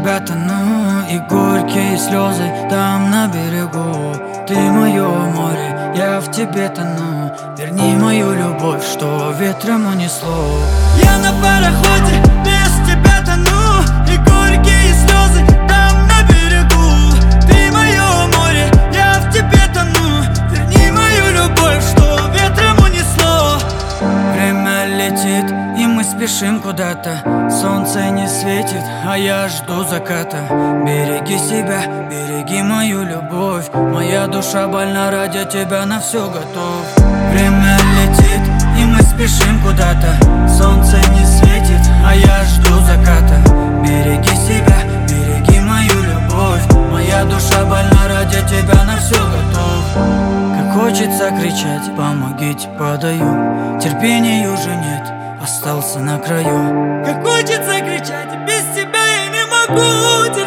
тебя тону, и горькие слезы там на берегу. Ты мое море, я в тебе тону. Верни мою любовь, что ветром унесло. Я на пароходе, без тебя тону, и горькие слезы там на берегу. Ты мое море, я в тебе тону. Верни мою любовь, что ветром унесло. Время летит, и мы спешим куда-то. Солнце не светит, а я жду заката. Береги себя, береги мою любовь. Моя душа больна, ради тебя на все готов. Время летит, и мы спешим куда-то. Солнце не светит, а я жду заката. Береги себя, береги мою любовь. Моя душа больна, ради тебя на все готов. Как хочется кричать, помогите, подаю. Терпения уже нет, остался на краю. Как хочется кричать, без тебя я не могу.